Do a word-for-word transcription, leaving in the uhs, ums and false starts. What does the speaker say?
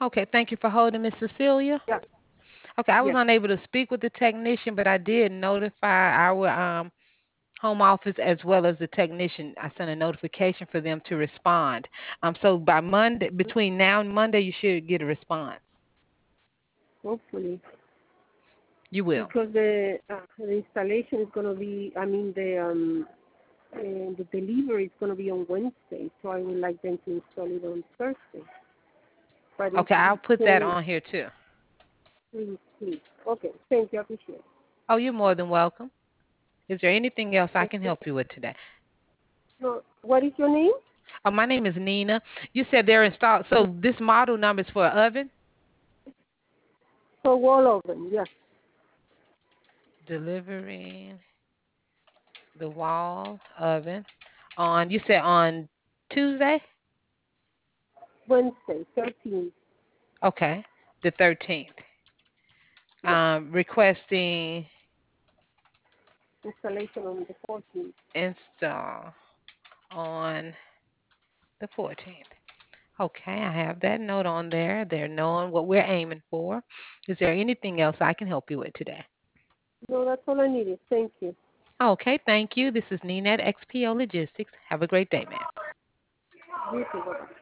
Okay, thank you for holding, Miss Cecilia. Yeah, Okay, I was yes. unable to speak with the technician, but I did notify our um, home office as well as the technician. I sent a notification for them to respond. Um, so by Monday, between now and Monday, you should get a response. Hopefully, You will. because the uh, the installation is going to be, I mean, the um, uh, the delivery is going to be on Wednesday, so I would like them to install it on Thursday. But if Okay, I'll we put that can, on here too. please, please. Okay, thank you. I appreciate it. Oh, you're more than welcome. Is there anything else I can Okay. help you with today? So, what is your name? Oh, my name is Nina. You said they're installed. So this model number is for an oven? For wall oven, yeah. Delivering the wall oven on, you said on Tuesday? Wednesday, thirteenth. Okay, the thirteenth. Yeah. Um, requesting Installation on the fourteenth. install on the fourteenth. Okay, I have that note on there. They're knowing what we're aiming for. Is there anything else I can help you with today? No, that's all I needed. Thank you. Okay, thank you. This is Nina at X P O Logistics. Have a great day, ma'am. You too. Bye-bye.